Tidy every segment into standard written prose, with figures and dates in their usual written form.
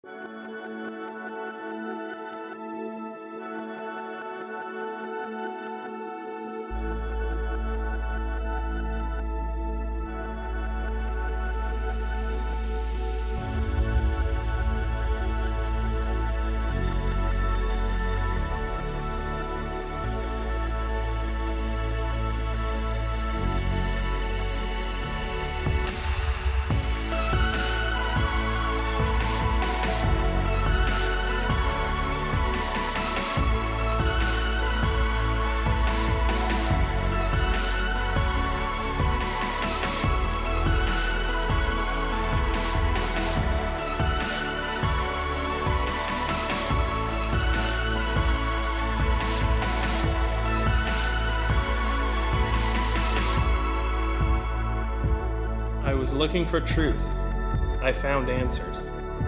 I was looking for truth. I found answers.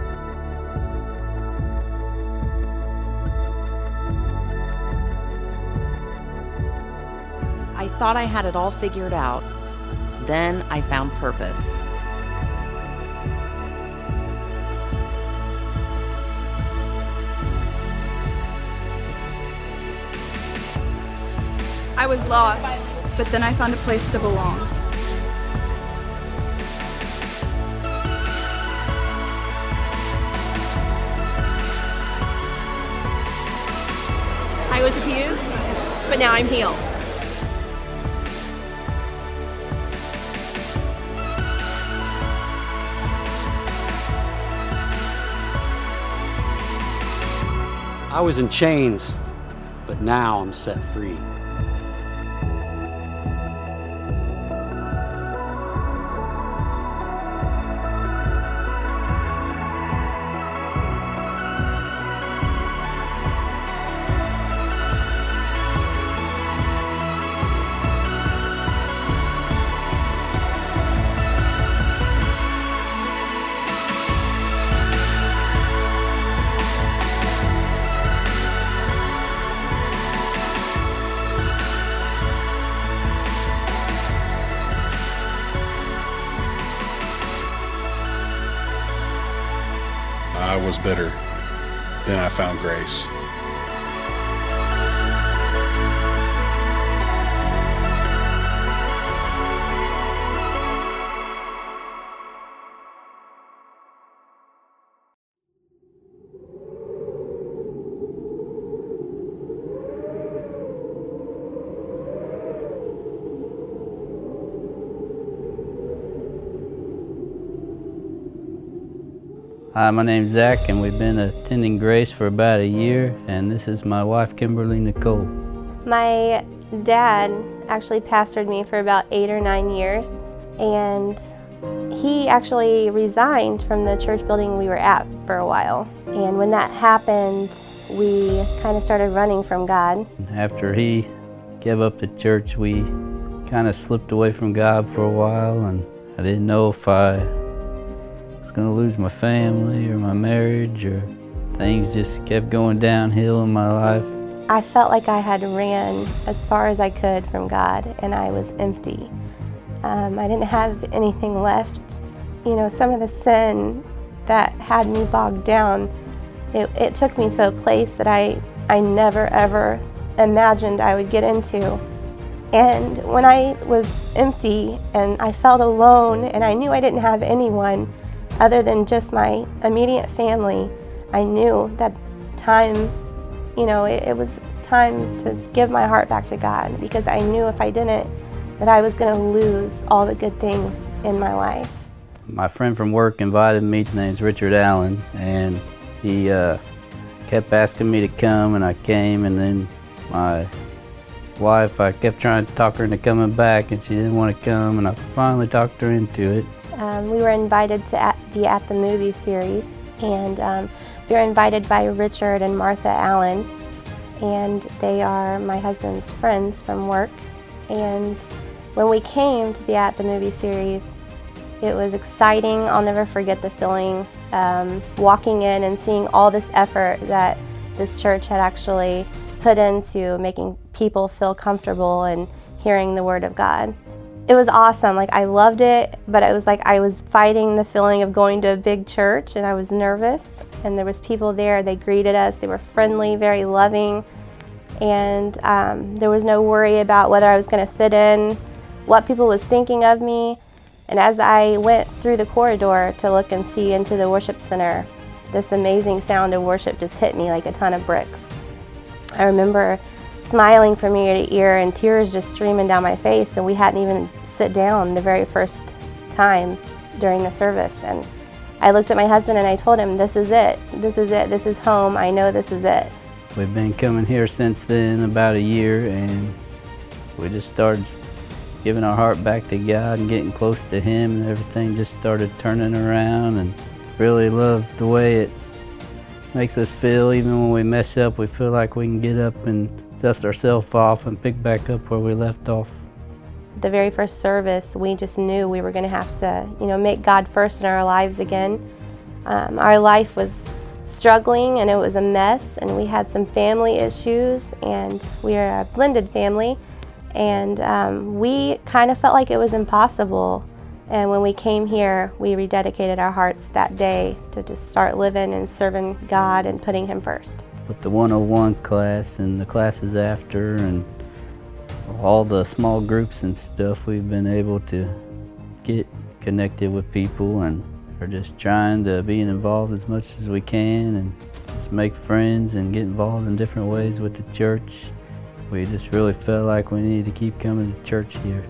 I thought I had it all figured out. Then I found purpose. I was lost, but then I found a place to belong. I was abused, but now I'm healed. I was in chains, but now I'm set free. I was bitter. Then I found grace. Hi, my name's Zach, and we've been attending Grace for about a year, and this is my wife, Kimberly Nicole. My dad actually pastored me for about 8 or 9 years, and he actually resigned from the church building we were at for a while. And when that happened, we kind of started running from God. After he gave up the church, we kind of slipped away from God for a while, and I didn't know if I was going to lose my family or my marriage, or things just kept going downhill in my life. I felt like I had ran as far as I could from God, and I was empty. I didn't have anything left. You know, some of the sin that had me bogged down, it took me to a place that I never ever imagined I would get into. And when I was empty and I felt alone and I knew I didn't have anyone other than just my immediate family, I knew that time, you know, it was time to give my heart back to God, because I knew if I didn't, that I was going to lose all the good things in my life. My friend from work invited me. His name's Richard Allen, and he kept asking me to come, and I came. And then my wife, I kept trying to talk her into coming back, and she didn't want to come, and I finally talked her into it. We were invited to be at the movie series, and we were invited by Richard and Martha Allen, and they are my husband's friends from work. And when we came to be at the movie series, it was exciting. I'll never forget the feeling, walking in and seeing all this effort that this church had actually put into making people feel comfortable and hearing the Word of God. It was awesome. Like, I loved it, but it was like I was fighting the feeling of going to a big church, and I was nervous. And there was people there. They greeted us. They were friendly, very loving, and there was no worry about whether I was going to fit in, what people was thinking of me. And as I went through the corridor to look and see into the worship center, this amazing sound of worship just hit me like a ton of bricks. I remember smiling from ear to ear and tears just streaming down my face, and we hadn't even sit down the very first time during the service. And I looked at my husband and I told him, this is it, this is it, this is home, I know this is it. We've been coming here since then, about a year, and we just started giving our heart back to God and getting close to Him, and everything just started turning around, and really love the way it makes us feel. Even when we mess up, we feel like we can get up and dust ourselves off and pick back up where we left off. The very first service, we just knew we were going to have to, make God first in our lives again. Our life was struggling and it was a mess, and we had some family issues, and we are a blended family, and we kind of felt like it was impossible. And when we came here, we rededicated our hearts that day to just start living and serving God and putting Him first. With the 101 class and the classes after and all the small groups and stuff, we've been able to get connected with people, and are just trying to be involved as much as we can and just make friends and get involved in different ways with the church. We just really felt like we needed to keep coming to church here.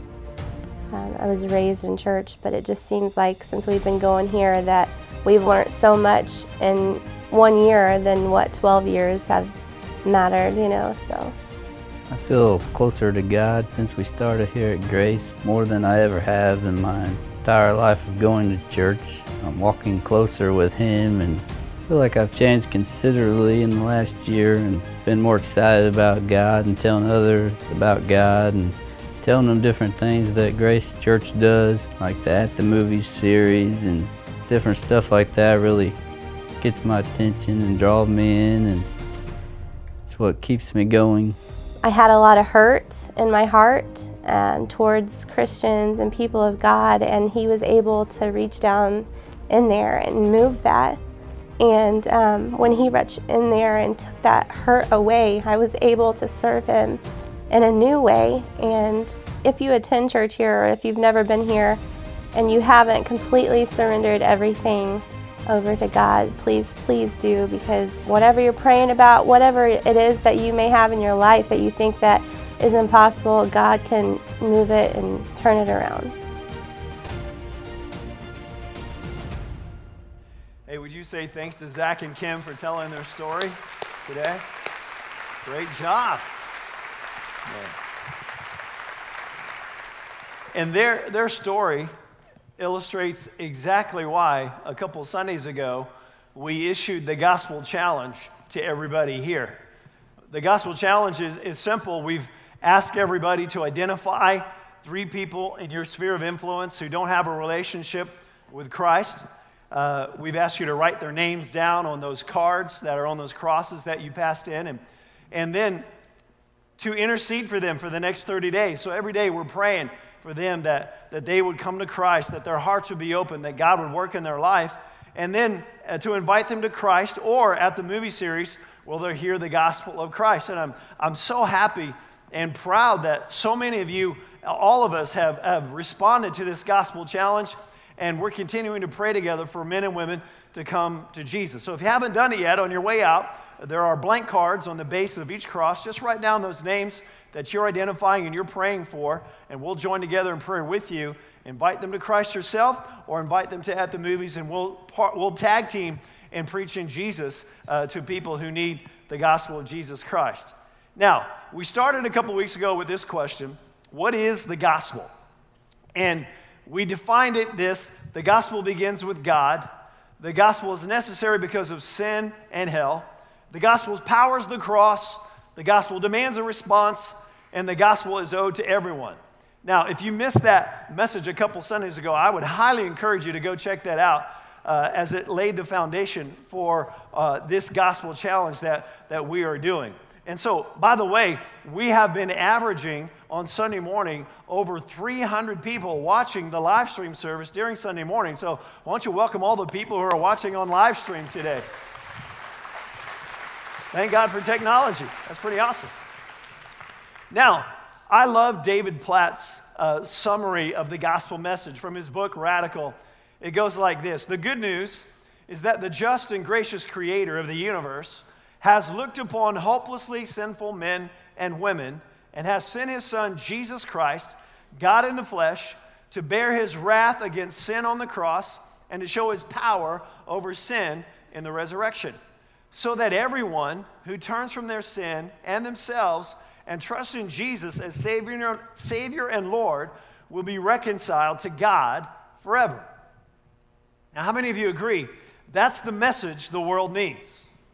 I was raised in church, but it just seems like since we've been going here that we've learned so much in 1 year than what 12 years have mattered, so. I feel closer to God since we started here at Grace, more than I ever have in my entire life of going to church. I'm walking closer with Him, and I feel like I've changed considerably in the last year and been more excited about God and telling others about God and telling them different things that Grace Church does, like the At the Movies series and different stuff like that really gets my attention and draws me in, and it's what keeps me going. I had a lot of hurt in my heart towards Christians and people of God, and He was able to reach down in there and move that. And when He reached in there and took that hurt away, I was able to serve Him in a new way. And if you attend church here, or if you've never been here and you haven't completely surrendered everything over to God, please do, because whatever you're praying about, whatever it is that you may have in your life that you think that is impossible, God can move it and turn it around. Hey, would you say thanks to Zach and Kim for telling their story today? Great job. And their story illustrates exactly why a couple Sundays ago we issued the Gospel Challenge to everybody here. The Gospel Challenge is simple. We've asked everybody to identify 3 people in your sphere of influence who don't have a relationship with Christ. We've asked you to write their names down on those cards that are on those crosses that you passed in, and then to intercede for them for the next 30 days. So every day we're praying for them that they would come to Christ, that their hearts would be open, that God would work in their life, and then to invite them to Christ, or at the movie series, will they hear the gospel of Christ. And I'm so happy and proud that so many of you, all of us, have responded to this gospel challenge, and we're continuing to pray together for men and women to come to Jesus. So if you haven't done it yet, on your way out, there are blank cards on the base of each cross. Just write down those names that you're identifying and you're praying for, and we'll join together in prayer with you. Invite them to Christ yourself, or invite them to At the Movies, and we'll tag team in preaching Jesus to people who need the gospel of Jesus Christ. Now, we started a couple weeks ago with this question: what is the gospel? And we defined it the gospel begins with God. The gospel is necessary because of sin and hell. The gospel powers the cross. The gospel demands a response, and the gospel is owed to everyone. Now, if you missed that message a couple Sundays ago, I would highly encourage you to go check that out as it laid the foundation for this gospel challenge that we are doing. And so, by the way, we have been averaging on Sunday morning over 300 people watching the live stream service during Sunday morning. So why don't you welcome all the people who are watching on live stream today. Thank God for technology. That's pretty awesome. Now, I love David Platt's summary of the gospel message from his book, Radical. It goes like this: the good news is that the just and gracious creator of the universe has looked upon hopelessly sinful men and women and has sent his son, Jesus Christ, God in the flesh, to bear his wrath against sin on the cross and to show his power over sin in the resurrection, so that everyone who turns from their sin and themselves and trusts in Jesus as Savior and Lord will be reconciled to God forever. Now, how many of you agree that's the message the world needs?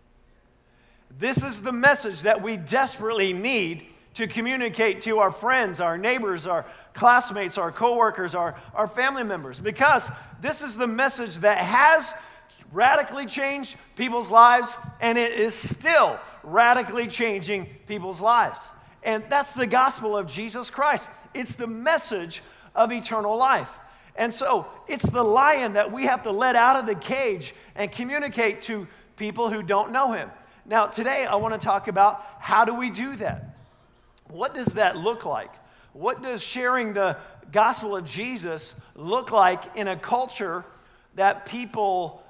This is the message that we desperately need to communicate to our friends, our neighbors, our classmates, our coworkers, our family members, because this is the message that has radically changed people's lives, and it is still radically changing people's lives. And that's the gospel of Jesus Christ. It's the message of eternal life. And so it's the lion that we have to let out of the cage and communicate to people who don't know him. Now, today I want to talk about how do we do that? What does that look like? What does sharing the gospel of Jesus look like in a culture that people,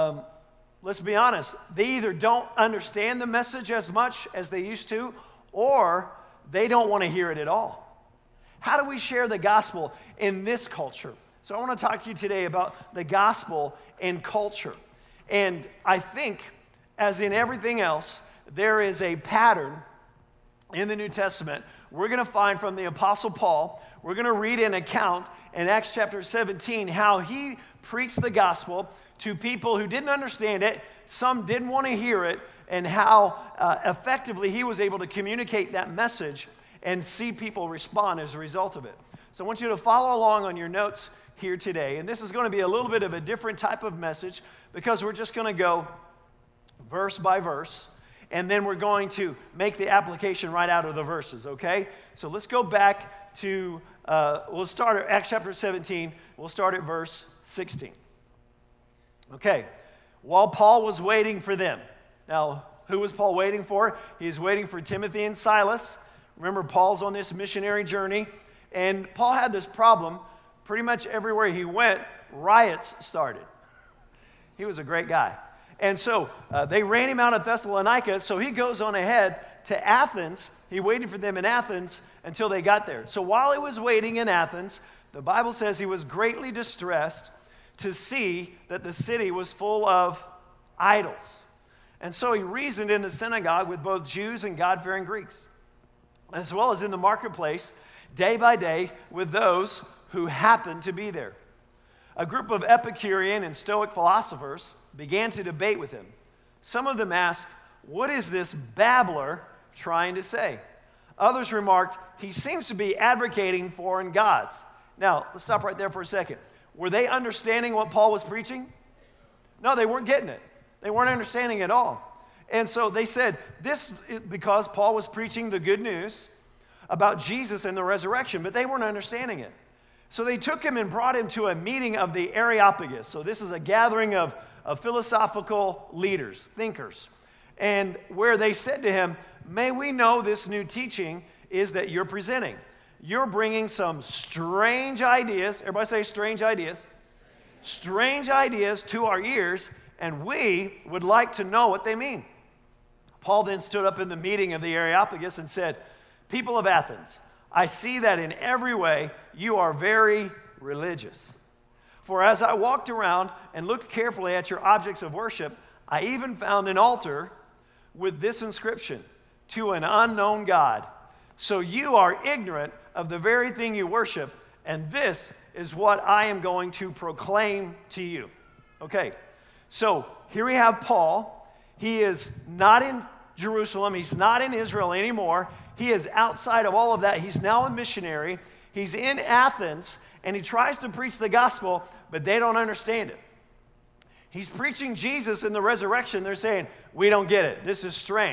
let's be honest, they either don't understand the message as much as they used to, or they don't want to hear it at all? How do we share the gospel in this culture? So I want to talk to you today about the gospel in culture. And I think, as in everything else, there is a pattern in the New Testament we're going to find from the Apostle Paul. We're going to read an account in Acts chapter 17 how he preached the gospel to people who didn't understand it, some didn't want to hear it, and how effectively he was able to communicate that message and see people respond as a result of it. So I want you to follow along on your notes here today. And this is going to be a little bit of a different type of message because we're just going to go verse by verse, and then we're going to make the application right out of the verses, okay? So let's go back to, we'll start at Acts chapter 17. We'll start at verse 16. Okay, while Paul was waiting for them. Now, who was Paul waiting for? He's waiting for Timothy and Silas. Remember, Paul's on this missionary journey, and Paul had this problem. Pretty much everywhere he went, riots started. He was a great guy. And so they ran him out of Thessalonica, so he goes on ahead to Athens. He waited for them in Athens until they got there. So while he was waiting in Athens, the Bible says he was greatly distressed to see that the city was full of idols. And so he reasoned in the synagogue with both Jews and God-fearing Greeks, as well as in the marketplace, day by day, with those who happened to be there. A group of Epicurean and Stoic philosophers began to debate with him. Some of them asked, "What is this babbler trying to say?" Others remarked, "He seems to be advocating foreign gods." Now, let's stop right there for a second. Were they understanding what Paul was preaching? No, they weren't getting it. They weren't understanding at all. And so they said, this is because Paul was preaching the good news about Jesus and the resurrection, but they weren't understanding it. So they took him and brought him to a meeting of the Areopagus. So this is a gathering of philosophical leaders, thinkers, and where they said to him, "May we know this new teaching is that you're presenting. You're bringing some strange ideas," everybody say strange ideas, strange ideas to our ears, and we would like to know what they mean. Paul then stood up in the meeting of the Areopagus and said, "People of Athens, I see that in every way you are very religious. For as I walked around and looked carefully at your objects of worship, I even found an altar with this inscription, 'To an unknown God.' So you are ignorant of the very thing you worship, and this is what I am going to proclaim to you." Okay, so here we have Paul. He is not in Jerusalem. He's not in Israel anymore. He is outside of all of that. He's now a missionary. He's in Athens, and he tries to preach the gospel, but they don't understand it. He's preaching Jesus and the resurrection. They're saying, "We don't get it. This is strange.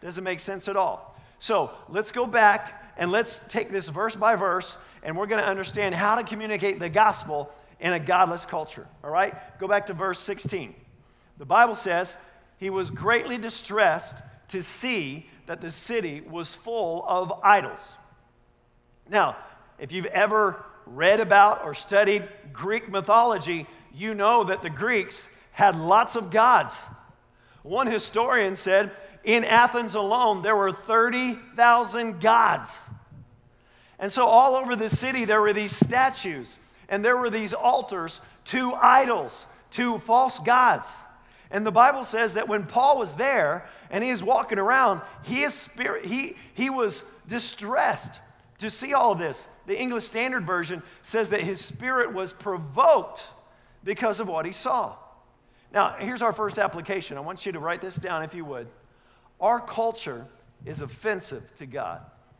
Doesn't make sense at all. So let's go back and let's take this verse by verse, and we're going to understand how to communicate the gospel in a godless culture. All right? Go back to verse 16. The Bible says, he was greatly distressed to see that the city was full of idols. Now, if you've ever read about or studied Greek mythology, you know that the Greeks had lots of gods. One historian said, in Athens alone, there were 30,000 gods. And so all over the city, there were these statues, and there were these altars to idols, to false gods. And the Bible says that when Paul was there and he was walking around, he was distressed to see all of this. The English Standard Version says that his spirit was provoked because of what he saw. Now, here's our first application. I want you to write this down if you would. Our culture is offensive to God.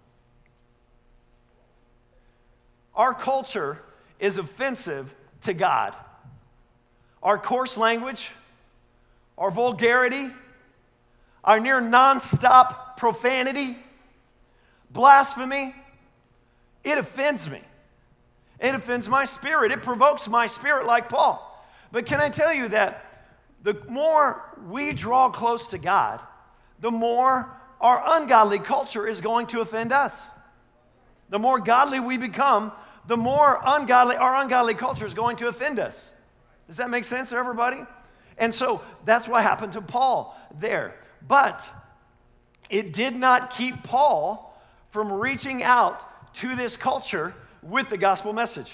Our culture is offensive to God. Our coarse language, our vulgarity, our near nonstop profanity, blasphemy, it offends me. It offends my spirit. It provokes my spirit like Paul. But can I tell you that the more we draw close to God, the more our ungodly culture is going to offend us. The more godly we become, the more our ungodly culture is going to offend us. Does that make sense to everybody? And so that's what happened to Paul there. But it did not keep Paul from reaching out to this culture with the gospel message.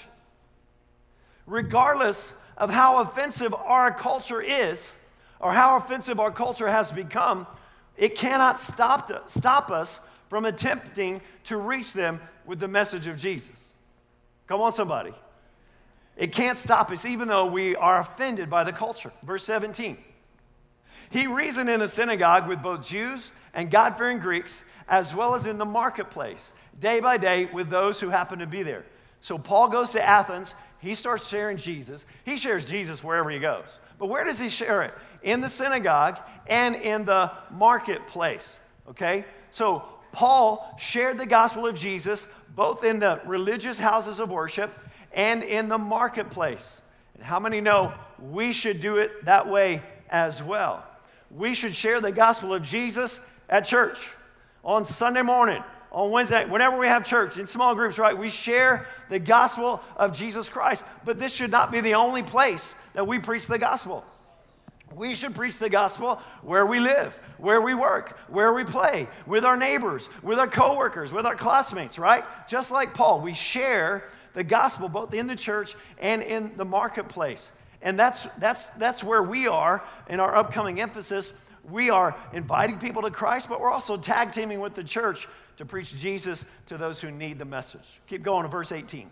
Regardless of how offensive our culture is, or how offensive our culture has become, it cannot stop us from attempting to reach them with the message of Jesus. Come on, somebody. It can't stop us, even though we are offended by the culture. Verse 17. He reasoned in the synagogue with both Jews and God-fearing Greeks, as well as in the marketplace, day by day with those who happen to be there. So Paul goes to Athens. He starts sharing Jesus. He shares Jesus wherever he goes. But where does he share it? In the synagogue and in the marketplace. Okay? So Paul shared the gospel of Jesus both in the religious houses of worship and in the marketplace. And how many know we should do it that way as well? We should share the gospel of Jesus at church, on Sunday morning, on Wednesday, whenever we have church, in small groups, right? We share the gospel of Jesus Christ. But this should not be the only place that we preach the gospel. We should preach the gospel where we live, where we work, where we play, with our neighbors, with our coworkers, with our classmates, right? Just like Paul, we share the gospel both in the church and in the marketplace. And that's where we are in our upcoming emphasis. We are inviting people to Christ, but we're also tag teaming with the church to preach Jesus to those who need the message. Keep going to verse 18.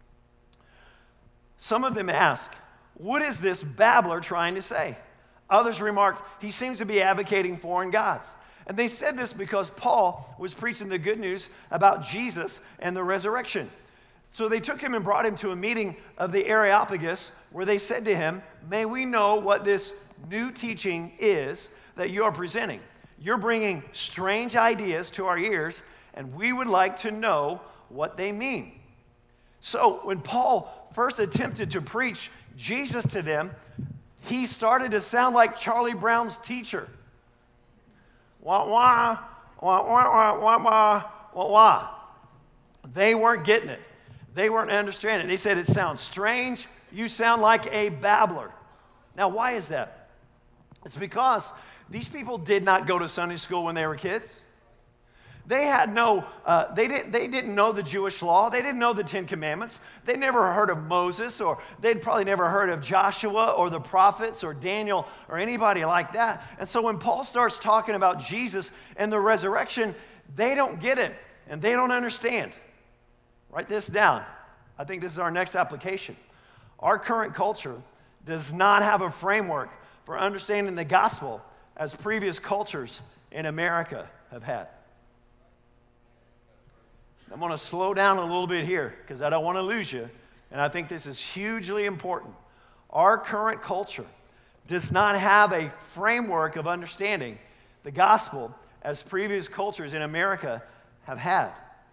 Some of them ask, what is this babbler trying to say? Others remarked, he seems to be advocating foreign gods. And they said this because Paul was preaching the good news about Jesus and the resurrection. So they took him and brought him to a meeting of the Areopagus, where they said to him, may we know what this new teaching is that you are presenting. You're bringing strange ideas to our ears, and we would like to know what they mean. So when Paul first attempted to preach Jesus to them, he started to sound like Charlie Brown's teacher. Wah, wah, wah, wah, wah, wah, wah, wah, wah. They weren't getting it. They weren't understanding it. They said, it sounds strange. You sound like a babbler. Now, why is that? It's because these people did not go to Sunday school when they were kids. They had they didn't know the Jewish law. They didn't know the Ten Commandments. They never heard of Moses, or they'd probably never heard of Joshua or the prophets or Daniel or anybody like that. And so when Paul starts talking about Jesus and the resurrection, they don't get it and they don't understand. Write this down. I think this is our next application. Our current culture does not have a framework for understanding the gospel as previous cultures in America have had. I'm going to slow down a little bit here because I don't want to lose you, and I think this is hugely important. Our current culture does not have a framework of understanding the gospel as previous cultures in America have had.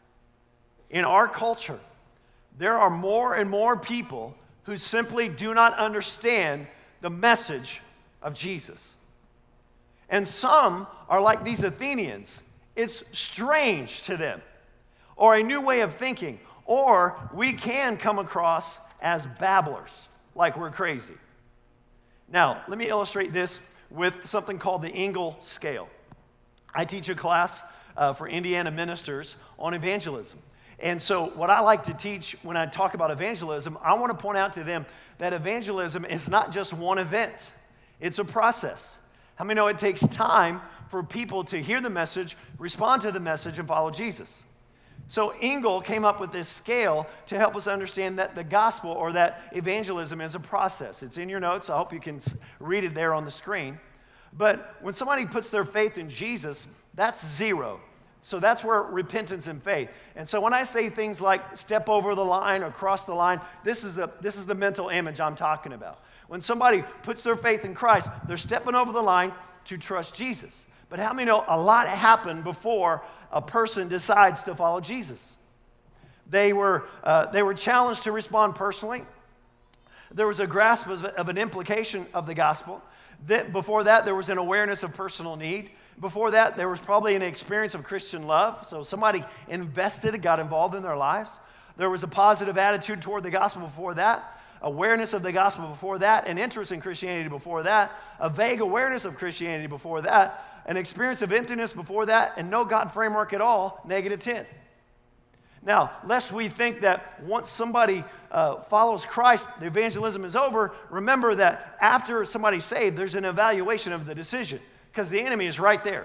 In our culture, there are more and more people who simply do not understand the message of Jesus. And some are like these Athenians. It's strange to them, or a new way of thinking, or we can come across as babblers, like we're crazy. Now, let me illustrate this with something called the Engel scale. I teach a class for Indiana ministers on evangelism. And so what I like to teach when I talk about evangelism, I want to point out to them that evangelism is not just one event. It's a process. How many know it takes time for people to hear the message, respond to the message, and follow Jesus? So Engel came up with this scale to help us understand that the gospel or that evangelism is a process. It's in your notes. I hope you can read it there on the screen. But when somebody puts their faith in Jesus, that's 0. So that's where repentance and faith. And so when I say things like step over the line or cross the line, this is the mental image I'm talking about. When somebody puts their faith in Christ, they're stepping over the line to trust Jesus. But how many know a lot happened before a person decides to follow Jesus? They were challenged to respond personally. There was a grasp of an implication of the gospel. Before that, there was an awareness of personal need. Before that, there was probably an experience of Christian love. So somebody invested, got involved in their lives. There was a positive attitude toward the gospel before that, awareness of the gospel before that, an interest in Christianity before that, a vague awareness of Christianity before that, an experience of emptiness before that, and no God framework at all, -10. Now, lest we think that once somebody follows Christ, the evangelism is over, remember that after somebody's saved, there's an evaluation of the decision, because the enemy is right there.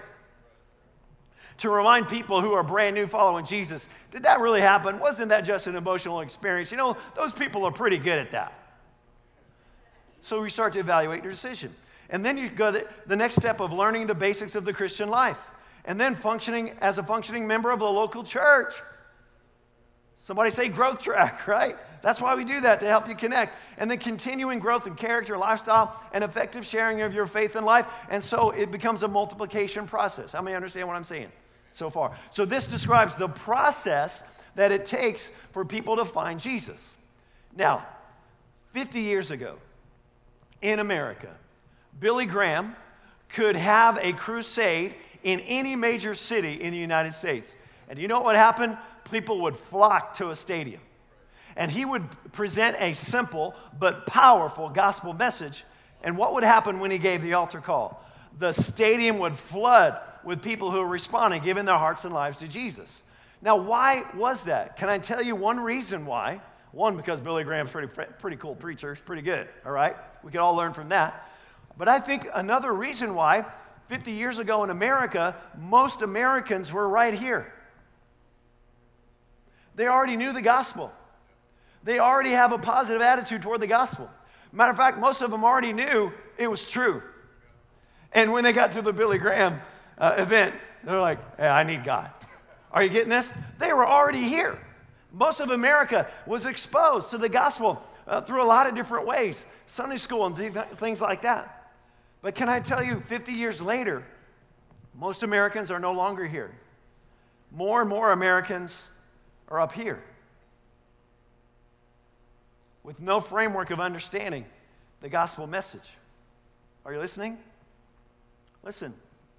To remind people who are brand new following Jesus, did that really happen? Wasn't that just an emotional experience? You know, those people are pretty good at that. So we start to evaluate your decision. And then you go to the next step of learning the basics of the Christian life. And then functioning as a functioning member of a local church. Somebody say growth track, right? That's why we do that, to help you connect. And then continuing growth in character, lifestyle, and effective sharing of your faith and life. And so it becomes a multiplication process. How many understand what I'm saying so far? So this describes the process that it takes for people to find Jesus. Now, 50 years ago in America, Billy Graham could have a crusade in any major city in the United States. And you know what happened? People would flock to a stadium. And he would present a simple but powerful gospel message. And what would happen when he gave the altar call? The stadium would flood with people who were responding, giving their hearts and lives to Jesus. Now, why was that? Can I tell you one reason why? One, because Billy Graham's pretty cool preacher. He's pretty good, all right? We could all learn from that. But I think another reason why, 50 years ago in America, most Americans were right here. They already knew the gospel. They already have a positive attitude toward the gospel. Matter of fact, most of them already knew it was true. And when they got to the Billy Graham event, they're like, hey, I need God. Are you getting this? They were already here. Most of America was exposed to the gospel through a lot of different ways, Sunday school and things like that. But can I tell you, 50 years later, most Americans are no longer here. More and more Americans are up here with no framework of understanding the gospel message. Are you listening? Listen,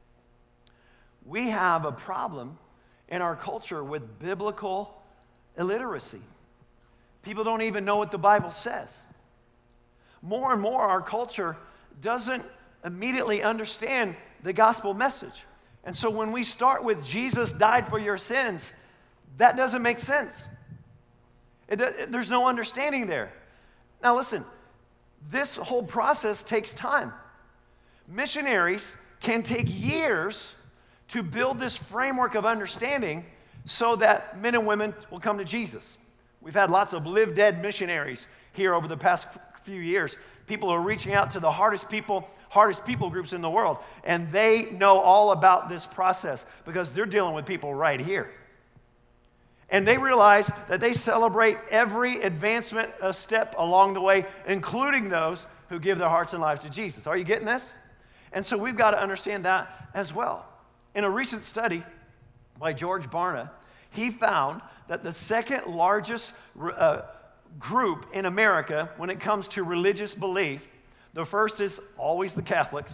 we have a problem in our culture with biblical illiteracy. People don't even know what the Bible says. More and more, our culture doesn't immediately understand the gospel message. And so when we start with Jesus died for your sins, that doesn't make sense. There's no understanding there. Now listen, this whole process takes time. Missionaries can take years to build this framework of understanding so that men and women will come to Jesus. We've had lots of live dead missionaries here over the past few years. People are reaching out to the hardest people groups in the world, and they know all about this process because they're dealing with people right here. And they realize that they celebrate every advancement, a step along the way, including those who give their hearts and lives to Jesus. Are you getting this? And so we've got to understand that as well. In a recent study by George Barna, he found that the second largest group in America when it comes to religious belief, the first is always the Catholics.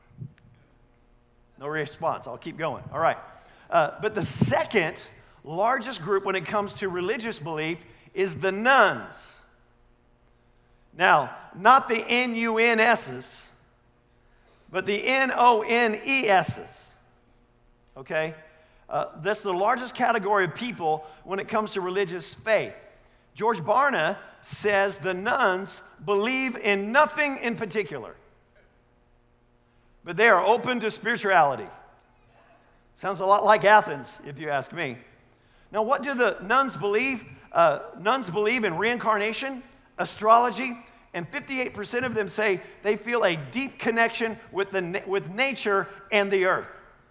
No response. I'll keep going. All right. But the second largest group when it comes to religious belief is the nuns. Now, not the N-U-N-S's, but the N-O-N-E-S's. Okay? That's the largest category of people when it comes to religious faith. George Barna says the nuns believe in nothing in particular, but they are open to spirituality. Sounds a lot like Athens, if you ask me. Now, what do the nuns believe? Nuns believe in reincarnation, astrology, and 58% of them say they feel a deep connection with nature and the earth.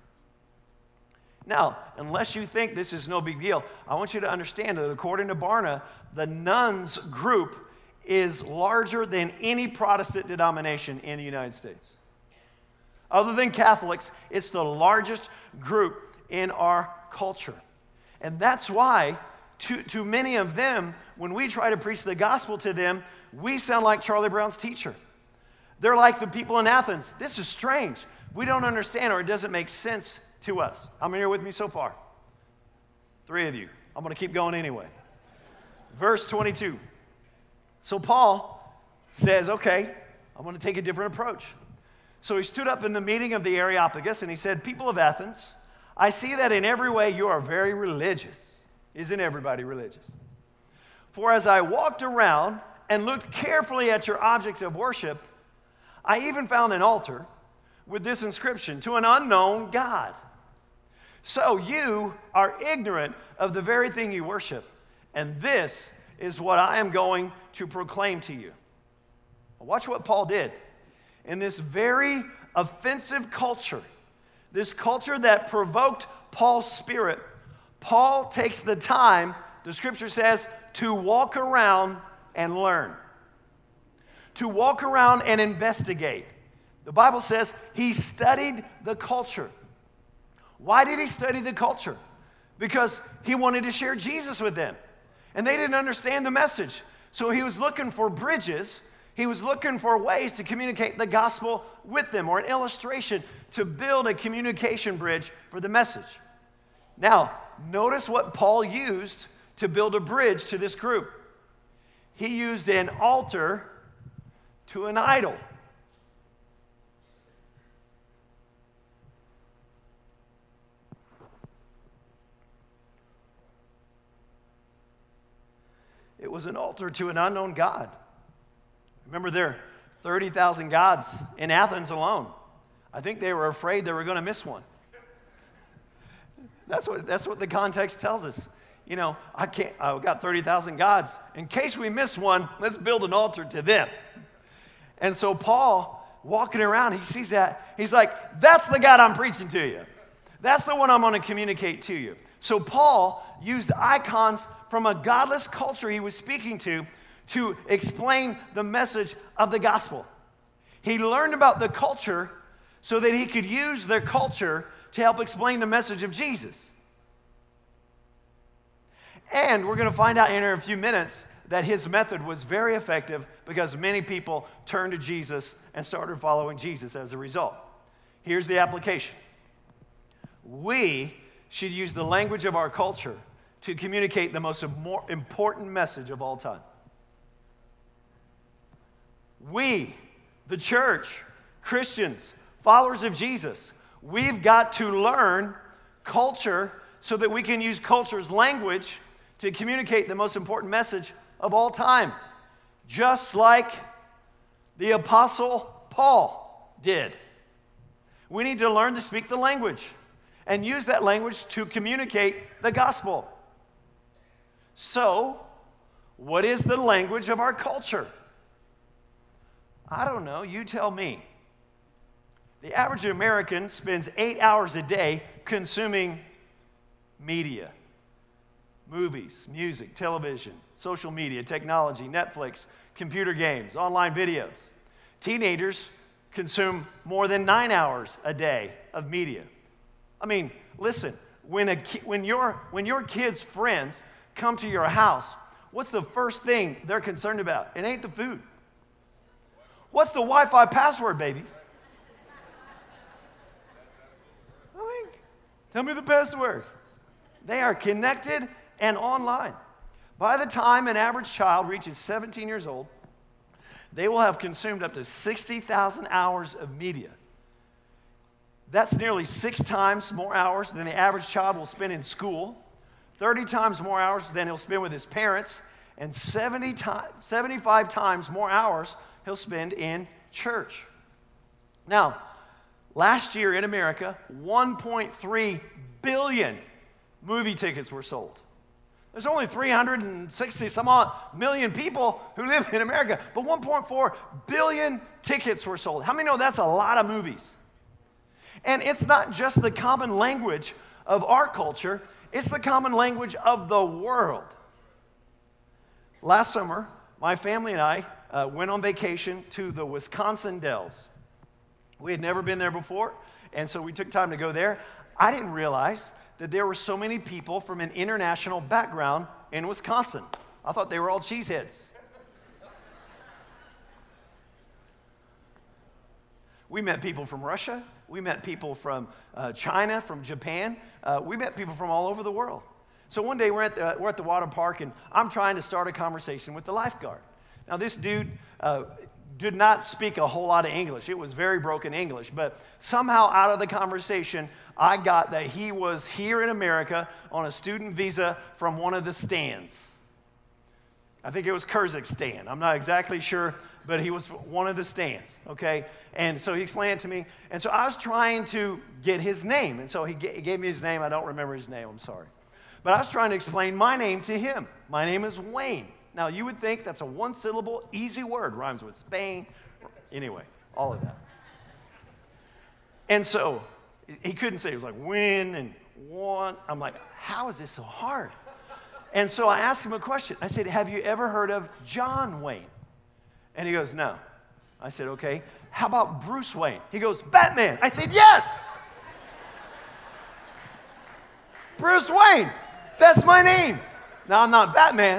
Now, unless you think this is no big deal, I want you to understand that according to Barna, the nuns group is larger than any Protestant denomination in the United States. Other than Catholics, it's the largest group in our culture. And that's why, to many of them, when we try to preach the gospel to them, we sound like Charlie Brown's teacher. They're like the people in Athens. This is strange. We don't understand, or it doesn't make sense to us. How many are with me so far? 3 of you. I'm going to keep going anyway. Verse 22. So Paul says, okay, I'm going to take a different approach. So he stood up in the meeting of the Areopagus and he said, people of Athens, I see that in every way you are very religious. Isn't everybody religious? For as I walked around and looked carefully at your objects of worship, I even found an altar with this inscription, to an unknown God. So you are ignorant of the very thing you worship, and this is what I am going to proclaim to you. Watch what Paul did. In this very offensive culture, this culture that provoked Paul's spirit, Paul takes the time, the scripture says, to walk around and learn. To walk around and investigate. The Bible says he studied the culture. Why did he study the culture? Because he wanted to share Jesus with them. And they didn't understand the message. So he was looking for bridges. He was looking for ways to communicate the gospel with them, or an illustration to build a communication bridge for the message. Now, notice what Paul used to build a bridge to this group. He used an altar to an idol. It was an altar to an unknown God. Remember, there are 30,000 gods in Athens alone. I think they were afraid they were going to miss one. That's what the context tells us. You know, I've got 30,000 gods. In case we miss one, let's build an altar to them. And so Paul, walking around, he sees that. He's like, that's the God I'm preaching to you. That's the one I'm going to communicate to you. So Paul used icons from a godless culture he was speaking to explain the message of the gospel. He learned about the culture so that he could use their culture to help explain the message of Jesus. And we're going to find out in a few minutes that his method was very effective because many people turned to Jesus and started following Jesus as a result. Here's the application. We should use the language of our culture to communicate the most important message of all time. We, the church, Christians, followers of Jesus, we've got to learn culture so that we can use culture's language to communicate the most important message of all time, just like the Apostle Paul did. We need to learn to speak the language and use that language to communicate the gospel. So, what is the language of our culture? I don't know, you tell me. The average American spends 8 hours a day consuming media, movies, music, television, social media, technology, Netflix, computer games, online videos. Teenagers consume more than 9 hours a day of media. I mean, listen, when your kids' friends come to your house, what's the first thing they're concerned about? It ain't the food. What's the Wi-Fi password, baby? I mean, tell me the password. They are connected and online. By the time an average child reaches 17 years old, they will have consumed up to 60,000 hours of media. That's nearly 6 times more hours than the average child will spend in school, 30 times more hours than he'll spend with his parents, and 75 times more hours he'll spend in church. Now, last year in America, 1.3 billion movie tickets were sold. There's only 360 some odd million people who live in America, but 1.4 billion tickets were sold. How many know that's a lot of movies? And it's not just the common language of our culture, it's the common language of the world. Last summer, my family and I went on vacation to the Wisconsin Dells. We had never been there before, and so we took time to go there. I didn't realize that there were so many people from an international background in Wisconsin. I thought they were all cheeseheads. We met people from Russia. We met people from China, from Japan. We met people from all over the world. So one day we're at the water park, and I'm trying to start a conversation with the lifeguard. Now this dude did not speak a whole lot of English. It was very broken English, but somehow out of the conversation, I got that he was here in America on a student visa from one of the stands. I think it was Kyrgyzstan. I'm not exactly sure, but he was one of the stands, okay? And so he explained it to me, and so I was trying to get his name, and so he gave me his name. I don't remember his name, I'm sorry. But I was trying to explain my name to him. My name is Wayne. Now, you would think that's a one-syllable, easy word, rhymes with Spain. Anyway, all of that. And so he couldn't say, it was like when and one. I'm like, how is this so hard? And so I asked him a question. I said, have you ever heard of John Wayne? And he goes, no. I said, okay. How about Bruce Wayne? He goes, Batman. I said, yes. Bruce Wayne. That's my name. Now, I'm not Batman.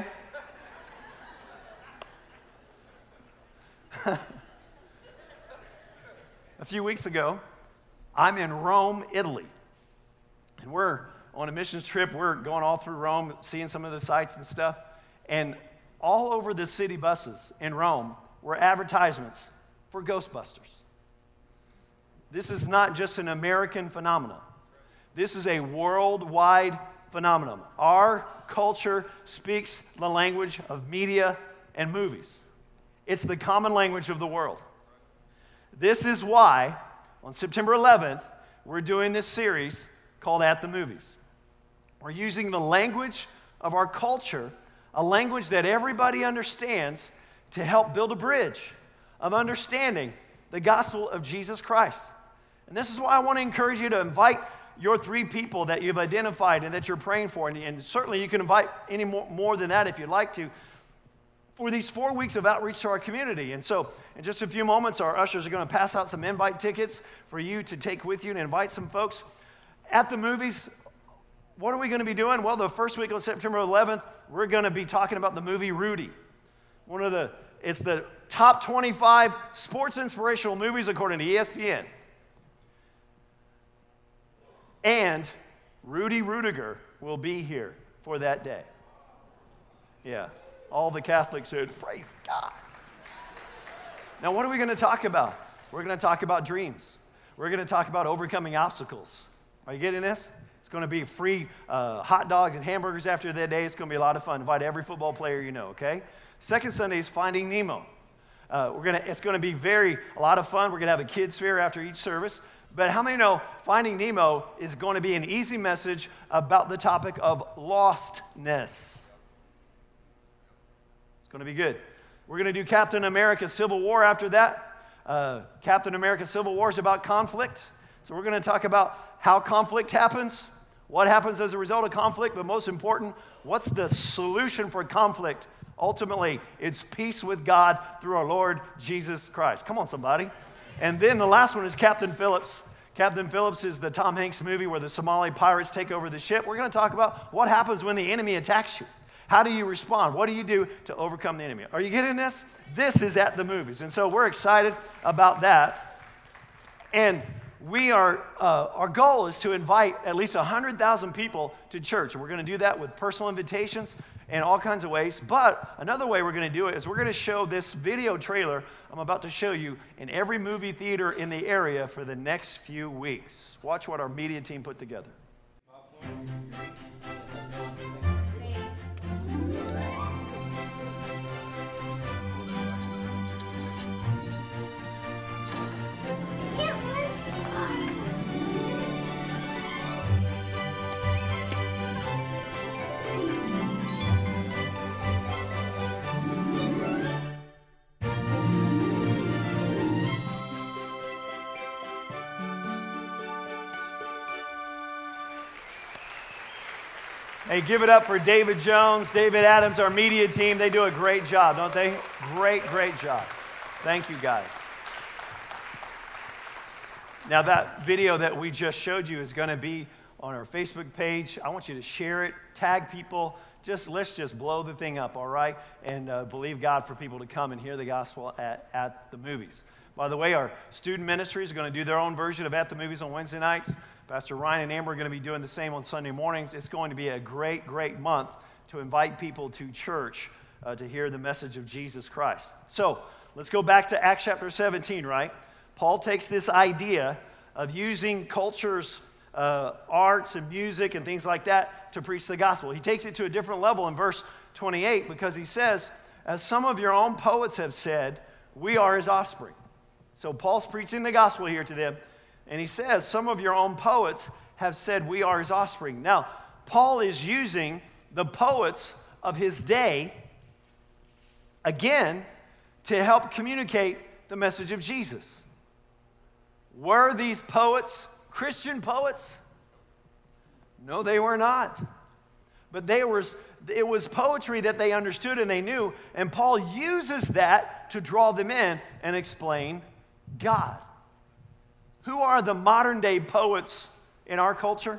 A few weeks ago, I'm in Rome, Italy. And we're on a missions trip. We're going all through Rome, seeing some of the sights and stuff. And all over the city buses in Rome were advertisements for Ghostbusters. This is not just an American phenomenon. This is a worldwide phenomenon. Our culture speaks the language of media and movies. It's the common language of the world. This is why, on September 11th, we're doing this series called At the Movies. We're using the language of our culture, a language that everybody understands, to help build a bridge of understanding the gospel of Jesus Christ. And this is why I want to encourage you to invite your 3 people that you've identified and that you're praying for. And certainly you can invite any more than that if you'd like to, for these 4 weeks of outreach to our community. And so in just a few moments, our ushers are going to pass out some invite tickets for you to take with you and invite some folks. At the Movies, what are we going to be doing? Well, the first week on September 11th, we're going to be talking about the movie Rudy. It's the top 25 sports inspirational movies according to ESPN. And Rudy Rudiger will be here for that day. Yeah, all the Catholics said, praise God. Now, what are we going to talk about? We're going to talk about dreams. We're going to talk about overcoming obstacles. Are you getting this? It's going to be free hot dogs and hamburgers after that day. It's going to be a lot of fun. Invite every football player you know, okay? Second Sunday is Finding Nemo. It's going to be a lot of fun. We're going to have a kids fair after each service. But how many know Finding Nemo is going to be an easy message about the topic of lostness? It's going to be good. We're going to do Captain America Civil War after that. Captain America Civil War is about conflict. So we're going to talk about how conflict happens, what happens as a result of conflict, but most important, what's the solution for conflict? Ultimately, it's peace with God through our Lord Jesus Christ. Come on, somebody. And then the last one is Captain Phillips. Captain Phillips is the Tom Hanks movie where the Somali pirates take over the ship. We're going to talk about what happens when the enemy attacks you. How do you respond? What do you do to overcome the enemy? Are you getting this? This is at the movies. And so we're excited about that. And we are, our goal is to invite at least 100,000 people to church. And we're going to do that with personal invitations and all kinds of ways. But another way we're going to do it is we're going to show this video trailer I'm about to show you in every movie theater in the area for the next few weeks. Watch what our media team put together. Hey, give it up for David Jones, David Adams, our media team. They do a great job, don't they? Great, great job. Thank you, guys. Now, that video that we just showed you is going to be on our Facebook page. I want you to share it, tag people. Let's just blow the thing up, all right? And believe God for people to come and hear the gospel at the movies. By the way, our student ministries are going to do their own version of At the Movies on Wednesday nights. Pastor Ryan and Amber are going to be doing the same on Sunday mornings. It's going to be a great, great month to invite people to church to hear the message of Jesus Christ. So let's go back to Acts chapter 17, right? Paul takes this idea of using culture's arts and music and things like that to preach the gospel. He takes it to a different level in verse 28 because he says, as some of your own poets have said, we are his offspring. So Paul's preaching the gospel here to them. And he says, some of your own poets have said we are his offspring. Now, Paul is using the poets of his day, again, to help communicate the message of Jesus. Were these poets Christian poets? No, they were not. But it was poetry that they understood and they knew, and Paul uses that to draw them in and explain God. Who are the modern day poets in our culture?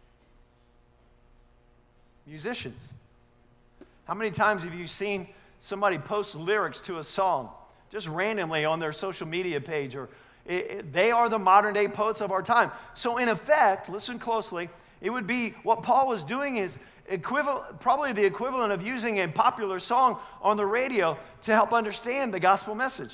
Musicians. How many times have you seen somebody post lyrics to a song just randomly on their social media page? They are the modern day poets of our time. So in effect, listen closely, it would be what Paul was doing is probably the equivalent of using a popular song on the radio to help understand the gospel message.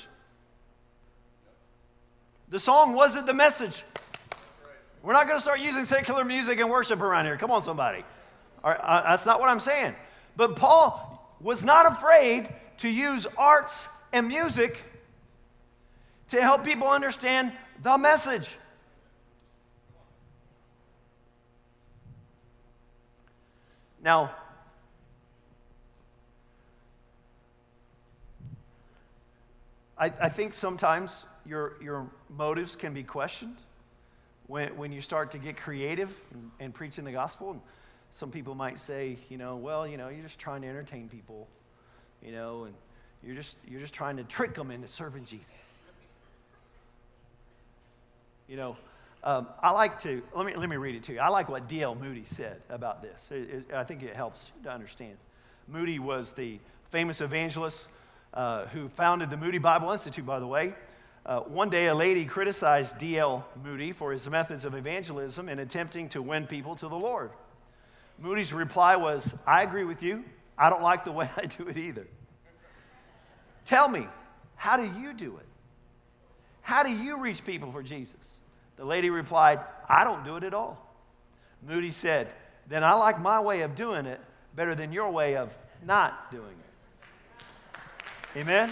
The song wasn't the message. We're not going to start using secular music and worship around here. Come on, somebody. All right, that's not what I'm saying. But Paul was not afraid to use arts and music to help people understand the message. Now, I think sometimes your motives can be questioned when you start to get creative and preaching the gospel. And some people might say, you're just trying to entertain people, and you're just trying to trick them into serving Jesus. I like to let me read it to you. I like what D.L. Moody said about this. I think it helps to understand. Moody was the famous evangelist who founded the Moody Bible Institute, by the way. One day, a lady criticized D.L. Moody for his methods of evangelism in attempting to win people to the Lord. Moody's reply was, I agree with you. I don't like the way I do it either. Tell me, how do you do it? How do you reach people for Jesus? The lady replied, I don't do it at all. Moody said, then I like my way of doing it better than your way of not doing it. Amen?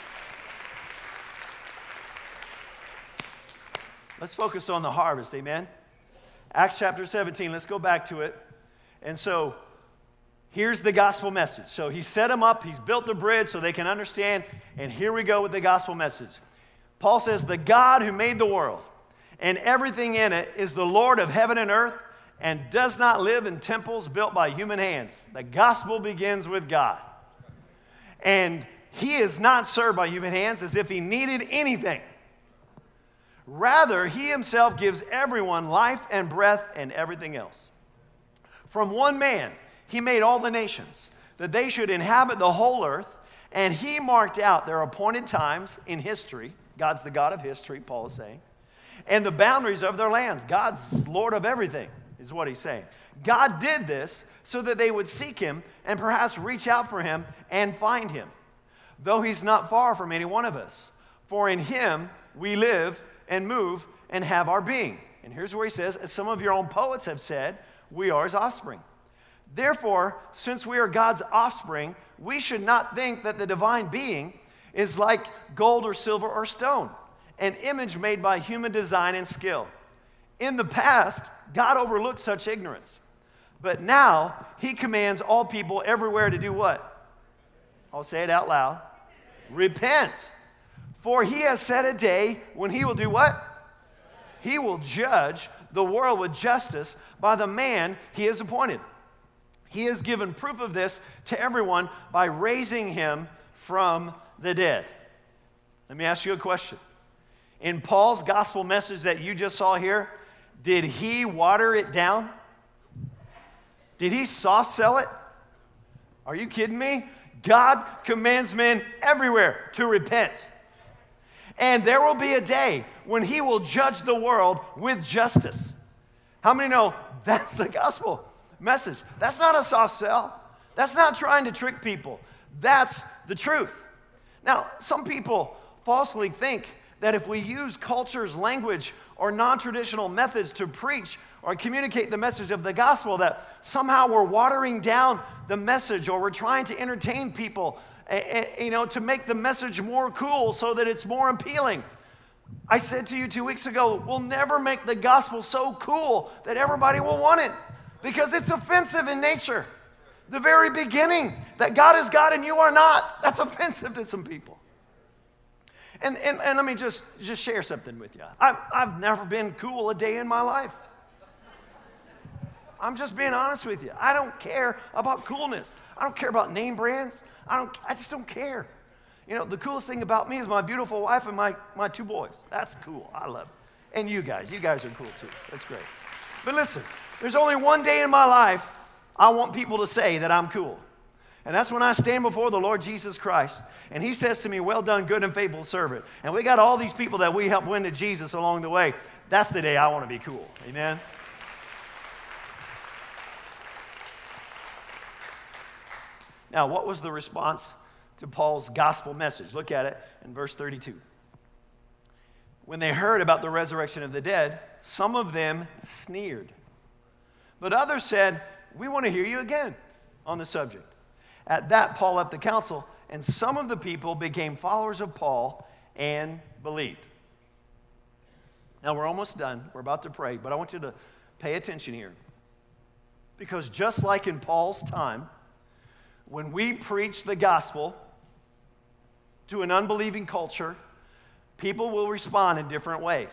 Let's focus on the harvest, amen? Acts chapter 17, let's go back to it. And so, here's the gospel message. So he set them up, he's built the bridge so they can understand, and here we go with the gospel message. Paul says, the God who made the world and everything in it is the Lord of heaven and earth and does not live in temples built by human hands. The gospel begins with God. And he is not served by human hands as if he needed anything. Rather, he himself gives everyone life and breath and everything else. From one man, he made all the nations, that they should inhabit the whole earth, and he marked out their appointed times in history. God's the God of history, Paul is saying. And the boundaries of their lands. God's Lord of everything, is what he's saying. God did this so that they would seek him and perhaps reach out for him and find him, though he's not far from any one of us. For in him we live and move and have our being. And here's where he says, as some of your own poets have said, we are his offspring. Therefore, since we are God's offspring, we should not think that the divine being is like gold or silver or stone, an image made by human design and skill. In the past, God overlooked such ignorance. But now, he commands all people everywhere to do what? I'll say it out loud. Repent. For he has set a day when he will do what? He will judge the world with justice by the man he has appointed. He has given proof of this to everyone by raising him from the dead. Let me ask you a question. In Paul's gospel message that you just saw here, did he water it down? Did he soft sell it? Are you kidding me? God commands men everywhere to repent. And there will be a day when he will judge the world with justice. How many know that's the gospel message? That's not a soft sell. That's not trying to trick people. That's the truth. Now, some people falsely think that if we use culture's language or non-traditional methods to preach or communicate the message of the gospel, that somehow we're watering down the message or we're trying to entertain people, to make the message more cool so that it's more appealing. I said to you 2 weeks ago, we'll never make the gospel so cool that everybody will want it because it's offensive in nature. The very beginning, that God is God and you are not, that's offensive to some people. And let me just share something with you. I've never been cool a day in my life. I'm just being honest with you. I don't care about coolness. I don't care about name brands. I just don't care. The coolest thing about me is my beautiful wife and my 2 boys. That's cool. I love it. And you guys are cool too. That's great. But listen, there's only one day in my life I want people to say that I'm cool. And that's when I stand before the Lord Jesus Christ. And he says to me, well done, good and faithful servant. And we got all these people that we helped win to Jesus along the way. That's the day I want to be cool. Amen? Now, what was the response to Paul's gospel message? Look at it in verse 32. When they heard about the resurrection of the dead, some of them sneered. But others said, we want to hear you again on the subject. At that, Paul left the council, and some of the people became followers of Paul and believed. Now, we're almost done. We're about to pray, but I want you to pay attention here. Because just like in Paul's time, when we preach the gospel to an unbelieving culture, people will respond in different ways.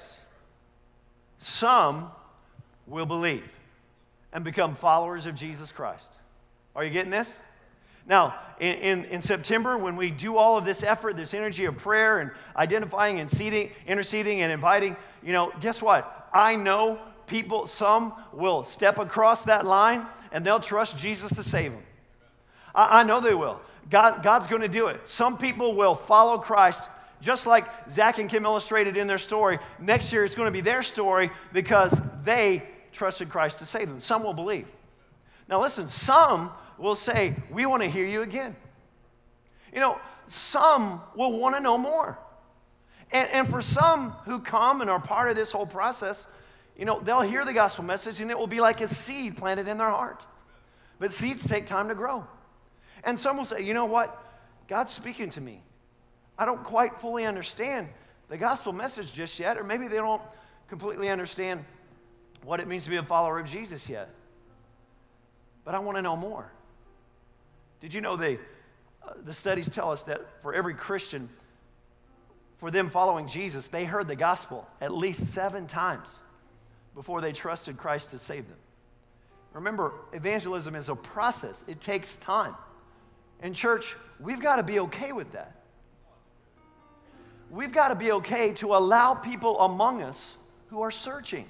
Some will believe and become followers of Jesus Christ. Are you getting this? Now, in September, when we do all of this effort, this energy of prayer and identifying and interceding and inviting, guess what? I know people, some will step across that line and they'll trust Jesus to save them. I know they will. God's going to do it. Some people will follow Christ, just like Zach and Kim illustrated in their story. Next year, it's going to be their story because they trusted Christ to save them. Some will believe. Now listen, some will say, we want to hear you again. Some will want to know more. And for some who come and are part of this whole process, they'll hear the gospel message and it will be like a seed planted in their heart. But seeds take time to grow. And some will say, you know what? God's speaking to me. I don't quite fully understand the gospel message just yet, or maybe they don't completely understand what it means to be a follower of Jesus yet. But I want to know more. Did you know the studies tell us that for every Christian, for them following Jesus, they heard the gospel at least 7 times before they trusted Christ to save them. Remember, evangelism is a process. It takes time. In church, we've got to be okay with that. we've got to be okay to allow people among us who are searching.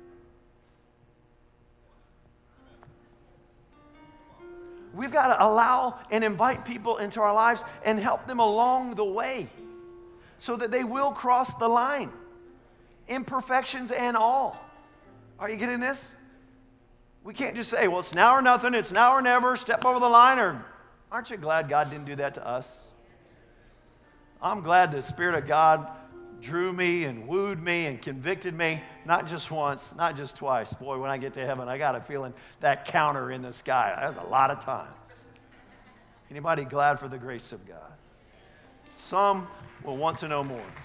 We've got to allow and invite people into our lives and help them along the way so that they will cross the line, imperfections and all. Are you getting this? We can't just say, well, it's now or nothing, it's now or never, step over the line, or aren't you glad God didn't do that to us? I'm glad the Spirit of God drew me and wooed me and convicted me, not just once, not just twice. Boy, when I get to heaven, I got a feeling that counter in the sky. That's a lot of times. Anybody glad for the grace of God? Some will want to know more.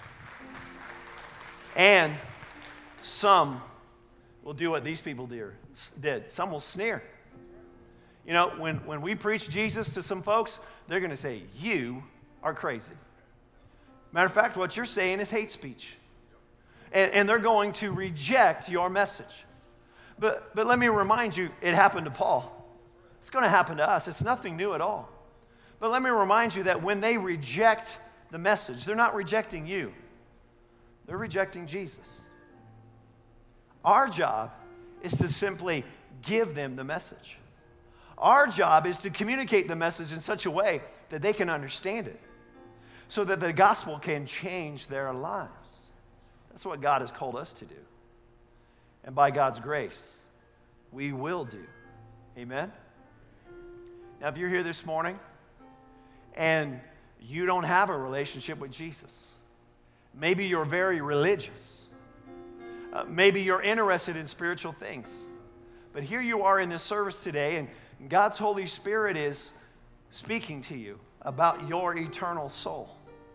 And some will do what these people did. Some will sneer. You know, when we preach Jesus to some folks, they're going to say, you are crazy. Matter of fact, what you're saying is hate speech. And they're going to reject your message. But let me remind you, it happened to Paul. It's going to happen to us. It's nothing new at all. But let me remind you that when they reject the message, they're not rejecting you. They're rejecting Jesus. Our job is to simply give them the message. Our job is to communicate the message in such a way that they can understand it, so that the gospel can change their lives. That's what God has called us to do. And by God's grace, we will do. Amen? Now, if you're here this morning and you don't have a relationship with Jesus, maybe you're very religious, maybe you're interested in spiritual things, but here you are in this service today, and God's Holy Spirit is speaking to you about your eternal soul.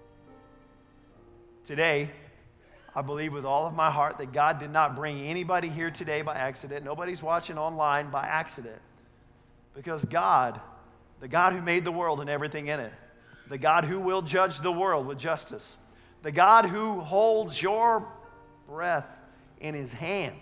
Today, I believe with all of my heart that God did not bring anybody here today by accident. Nobody's watching online by accident. Because God, the God who made the world and everything in it, the God who will judge the world with justice, the God who holds your breath in his hands,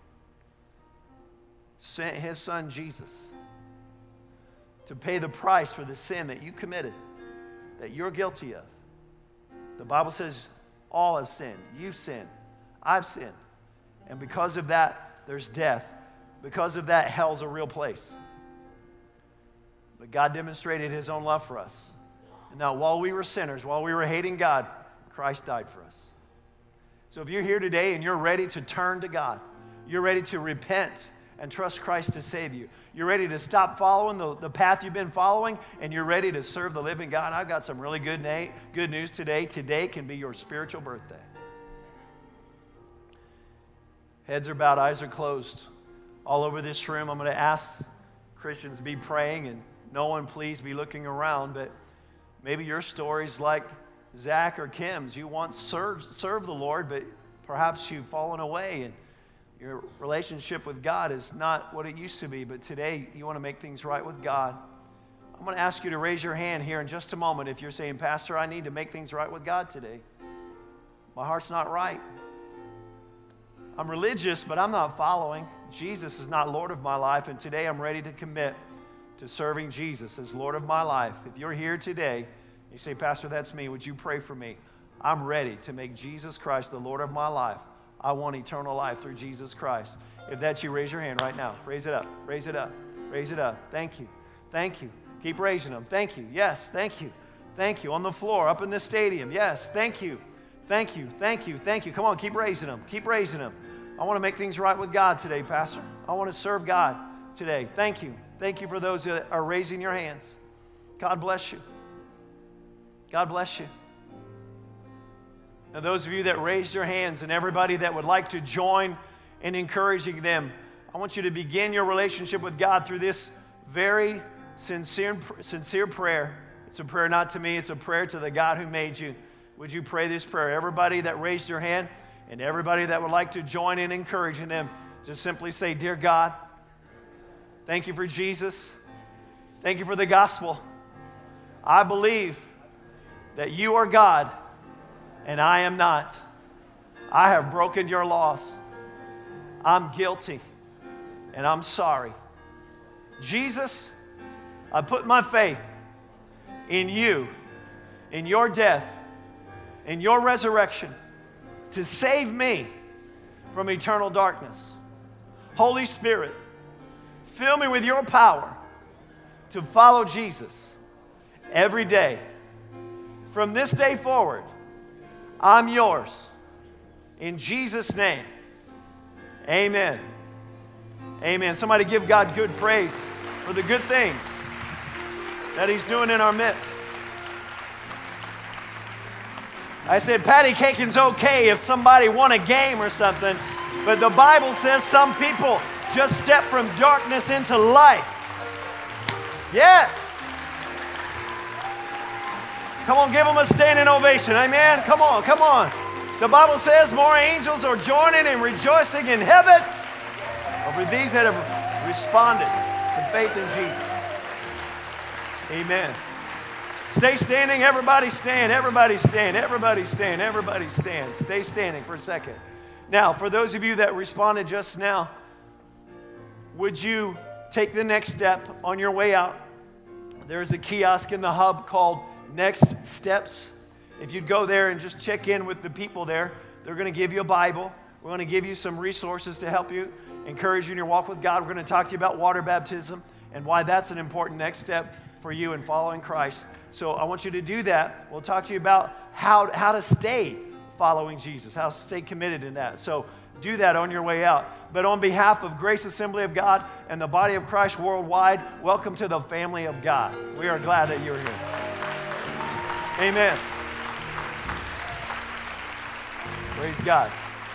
sent his son Jesus to pay the price for the sin that you committed, that you're guilty of. The Bible says all have sinned. You've sinned. I've sinned. And because of that, there's death. Because of that, hell's a real place. But God demonstrated his own love for us. And now, while we were sinners, while we were hating God, Christ died for us. So if you're here today and you're ready to turn to God, you're ready to repent and trust Christ to save you, you're ready to stop following the path you've been following, and you're ready to serve the living God, I've got some really good news today. Today can be your spiritual birthday. Heads are bowed, eyes are closed. All over this room, I'm going to ask Christians to be praying, and no one please be looking around, but maybe your story's like Zach or Kim's. You once served the Lord, but perhaps you've fallen away, and your relationship with God is not what it used to be, but today you want to make things right with God. I'm going to ask you to raise your hand here in just a moment if you're saying, Pastor, I need to make things right with God today. My heart's not right. I'm religious, but I'm not following. Jesus is not Lord of my life, and today I'm ready to commit to serving Jesus as Lord of my life. If you're here today, you say, Pastor, that's me. Would you pray for me? I'm ready to make Jesus Christ the Lord of my life. I want eternal life through Jesus Christ. If that's you, raise your hand right now. Raise it up. Raise it up. Raise it up. Thank you. Thank you. Keep raising them. Thank you. Yes. Thank you. Thank you. On the floor, up in this stadium. Yes. Thank you. Thank you. Thank you. Thank you. Come on. Keep raising them. Keep raising them. I want to make things right with God today, Pastor. I want to serve God today. Thank you. Thank you for those that are raising your hands. God bless you. God bless you. Now, those of you that raised your hands and everybody that would like to join in encouraging them, I want you to begin your relationship with God through this very sincere prayer. It's a prayer not to me, it's a prayer to the God who made you. Would you pray this prayer? Everybody that raised your hand and everybody that would like to join in encouraging them, just simply say, Dear God, thank you for Jesus. Thank you for the gospel. I believe that you are God and I am not. I have broken your laws. I'm guilty, and I'm sorry. Jesus, I put my faith in you, in your death, in your resurrection to save me from eternal darkness. Holy Spirit, fill me with your power to follow Jesus every day. From this day forward, I'm yours. In Jesus' name, amen. Amen. Somebody give God good praise for the good things that He's doing in our midst. I said patty caking's okay if somebody won a game or something, but the Bible says some people just step from darkness into light. Yes. Come on, give them a standing ovation. Amen. Come on, come on. The Bible says more angels are joining and rejoicing in heaven over these that have responded to faith in Jesus. Amen. Stay standing. Everybody stand. Everybody stand. Everybody stand. Everybody stand. Stay standing for a second. Now, for those of you that responded just now, would you take the next step on your way out? There's a kiosk in the hub called Next Steps. If you'd go there and just check in with the people there, they're going to give you a Bible. We're going to give you some resources to help you, encourage you in your walk with God. We're going to talk to you about water baptism and why that's an important next step for you in following Christ. So I want you to do that. We'll talk to you about how to stay following Jesus, how to stay committed in that. So do that on your way out. But on behalf of Grace Assembly of God and the body of Christ worldwide, welcome to the family of God. We are glad that you're here. Amen. Praise God.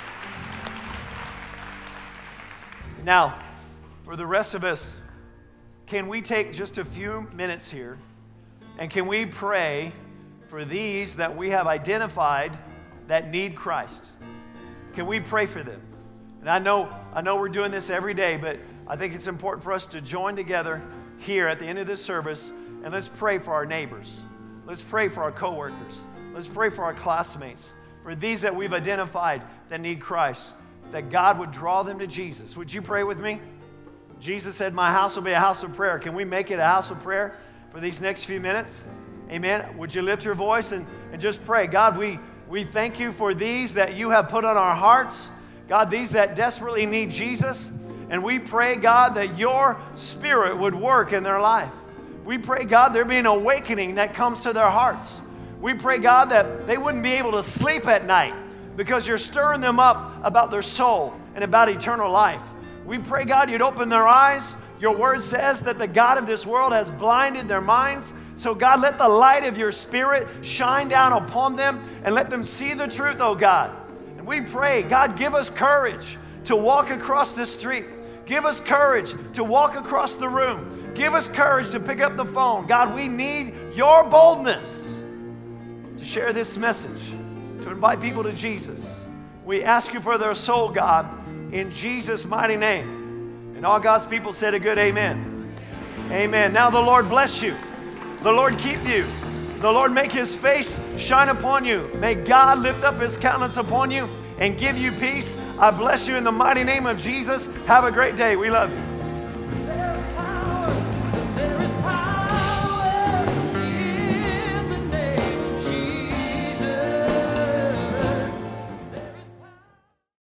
Now, for the rest of us, can we take just a few minutes here and can we pray for these that we have identified that need Christ? Can we pray for them? And I know we're doing this every day, but I think it's important for us to join together here at the end of this service and let's pray for our neighbors. Let's pray for our coworkers. Let's pray for our classmates, for these that we've identified that need Christ, that God would draw them to Jesus. Would you pray with me? Jesus said, my house will be a house of prayer. Can we make it a house of prayer for these next few minutes? Amen. Would you lift your voice and just pray? God, we thank you for these that you have put on our hearts. God, these that desperately need Jesus. And we pray, God, that your Spirit would work in their life. We pray, God, there be an awakening that comes to their hearts. We pray, God, that they wouldn't be able to sleep at night because you're stirring them up about their soul and about eternal life. We pray, God, you'd open their eyes. Your word says that the God of this world has blinded their minds. So, God, let the light of your Spirit shine down upon them and let them see the truth, oh God. And we pray, God, give us courage to walk across this street. Give us courage to walk across the room. Give us courage to pick up the phone. God, we need your boldness to share this message, to invite people to Jesus. We ask you for their soul, God, in Jesus' mighty name. And all God's people said a good amen. Amen. Now the Lord bless you. The Lord keep you. The Lord make his face shine upon you. May God lift up his countenance upon you and give you peace. I bless you in the mighty name of Jesus. Have a great day. We love you.